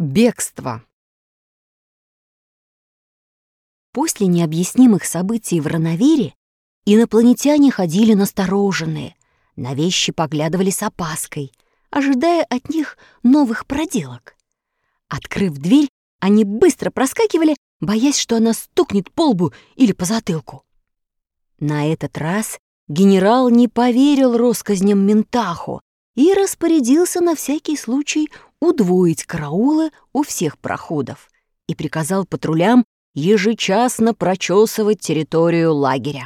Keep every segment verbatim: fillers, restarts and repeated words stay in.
Бегство. После необъяснимых событий в Рановире инопланетяне ходили настороженные, на вещи поглядывали с опаской, ожидая от них новых проделок. Открыв дверь, они быстро проскакивали, боясь, что она стукнет по лбу или по затылку. На этот раз генерал не поверил россказням Ментахо и распорядился на всякий случай удвоить караулы у всех проходов и приказал патрулям ежечасно прочесывать территорию лагеря.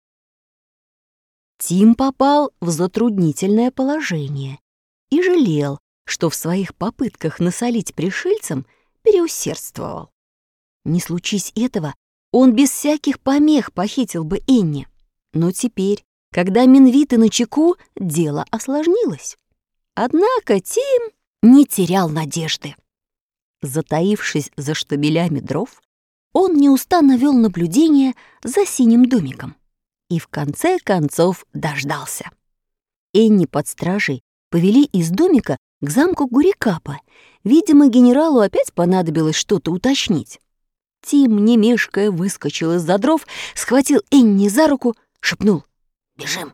Тим попал в затруднительное положение и жалел, что в своих попытках насолить пришельцам переусердствовал. Не случись этого, он без всяких помех похитил бы Энни. Но теперь, когда Минвиты начеку, дело осложнилось. Однако Тим не терял надежды. Затаившись за штабелями дров, он неустанно вел наблюдение за синим домиком и в конце концов дождался. Энни под стражей повели из домика к замку Гурикапа. Видимо, генералу опять понадобилось что-то уточнить. Тим, не мешкая, выскочил из-за дров, схватил Энни за руку, шепнул: «Бежим!»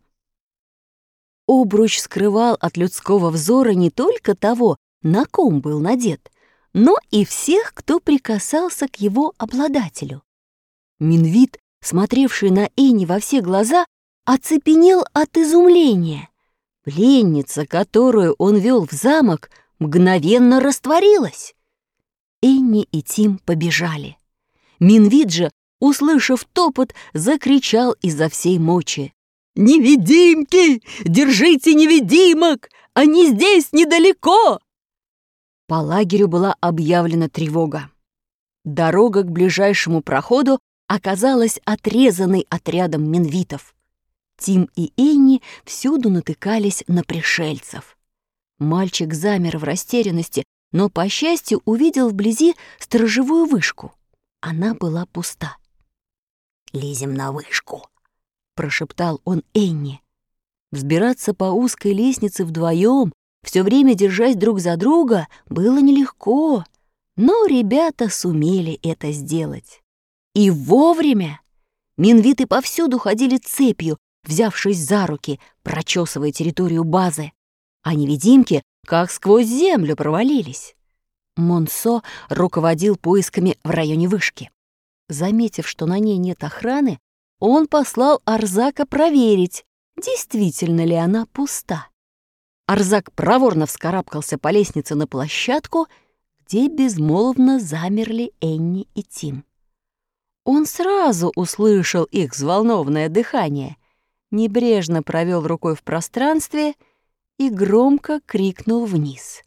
Обруч скрывал от людского взора не только того, на ком был надет, но и всех, кто прикасался к его обладателю. Минвит, смотревший на Энни во все глаза, оцепенел от изумления. Пленница, которую он вел в замок, мгновенно растворилась. Энни и Тим побежали. Минвит же, услышав топот, закричал изо всей мочи: «Невидимки! Держите невидимок! Они здесь недалеко!» По лагерю была объявлена тревога. Дорога к ближайшему проходу оказалась отрезанной отрядом минвитов. Тим и Энни всюду натыкались на пришельцев. Мальчик замер в растерянности, но, по счастью, увидел вблизи сторожевую вышку. Она была пуста. «Лезем на вышку», — прошептал он Энни. Взбираться по узкой лестнице вдвоем, все время держась друг за друга, было нелегко, но ребята сумели это сделать. И вовремя. Минвиты повсюду ходили цепью, взявшись за руки, прочесывая территорию базы, а невидимки как сквозь землю провалились. Монсо руководил поисками в районе вышки. Заметив, что на ней нет охраны, он послал Арзака проверить, действительно ли она пуста. Арзак проворно вскарабкался по лестнице на площадку, где безмолвно замерли Энни и Тим. Он сразу услышал их взволнованное дыхание, небрежно провел рукой в пространстве и громко крикнул вниз: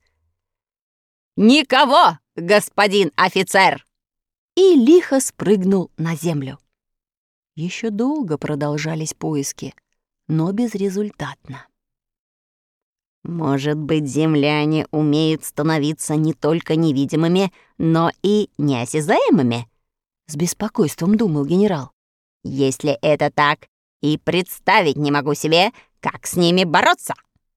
«Никого, господин офицер!» и лихо спрыгнул на землю. Еще долго продолжались поиски, но безрезультатно. «Может быть, земляне умеют становиться не только невидимыми, но и неосязаемыми?» — с беспокойством думал генерал. «Если это так, и представить не могу себе, как с ними бороться!»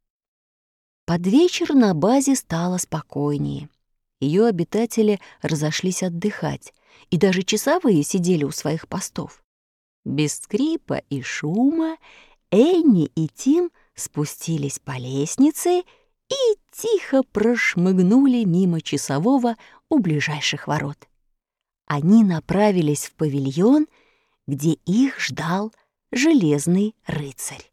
Под вечер на базе стало спокойнее. Ее обитатели разошлись отдыхать, и даже часовые сидели у своих постов. Без скрипа и шума Энни и Тим спустились по лестнице и тихо прошмыгнули мимо часового у ближайших ворот. Они направились в павильон, где их ждал железный рыцарь.